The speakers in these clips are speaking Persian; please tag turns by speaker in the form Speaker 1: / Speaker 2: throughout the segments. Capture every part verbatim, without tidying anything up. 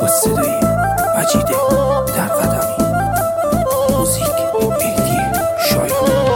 Speaker 1: با صدای مجید در قدمی، موزیک مهدی شایان.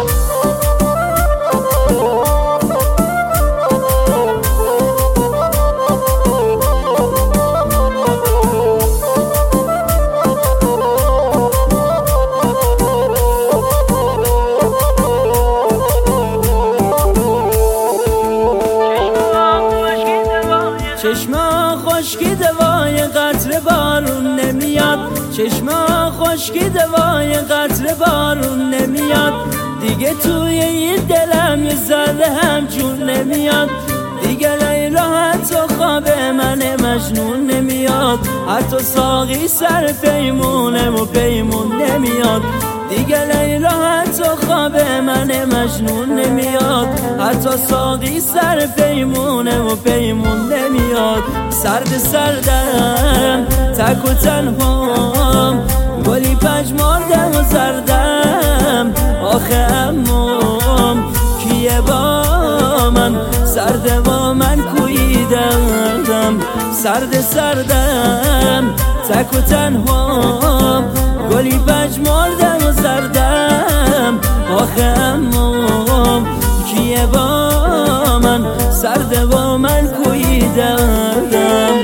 Speaker 2: چشما خشکی دوای قطره بارون نمیاد، چشما خشکی دوای قطره بارون نمیاد، دیگه توی این دلم یه ذره هم جون نمیاد، دیگه لیلا حتی خواب من مجنون نمیاد، حتی ساقی سر پیمونم و پیمون نمیاد، دیگه لیلا حتی خواب من مجنون نمیاد، حتی ساقی سر پیمونم و پیمون نمیاد. سرد سردم تک و تنهام، گلی پژمردم و زردم، آخه امام کیه با من، سرد با من کوی دردم. سرد سردم تک و تنهام، گلی پژمردم و زردم، آخه امام کیه با من، سرد با من کوی دردم.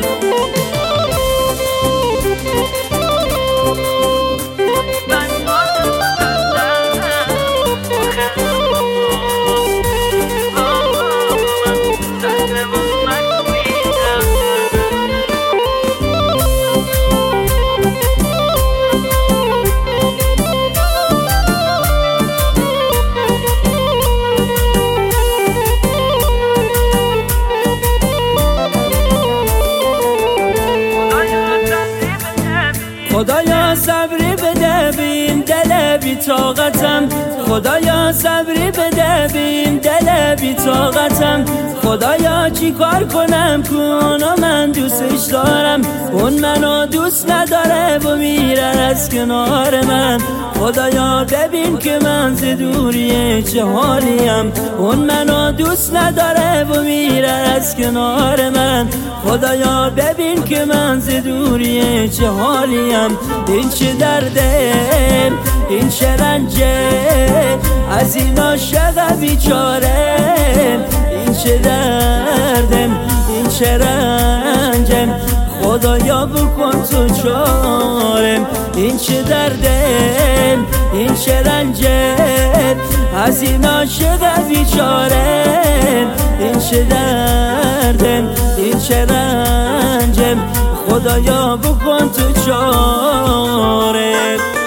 Speaker 2: خدایا صبری بده بین دل بی طاقتم، خدایا صبری بده بین دل بی طاقتم، خدایا چی کار کنم کنو من دوستش دارم، اون منو دوست نداره و میره از کنار من، خدایا ببین که من ز دوریه چه حالیم، اون منو دوست نداره و میره از کنار من، خدایا ببین که من ز دوریه چه حالیم. این چه درده این چه رنجه از این عاشق بیچاره، این چه دردم این چه رنجم، خدایا بکن تو چارم. این چه دردم این چه رنجه از این عاشق بیچاره، این چه دردم این چه رنجم، خدایا بکن تو چاره.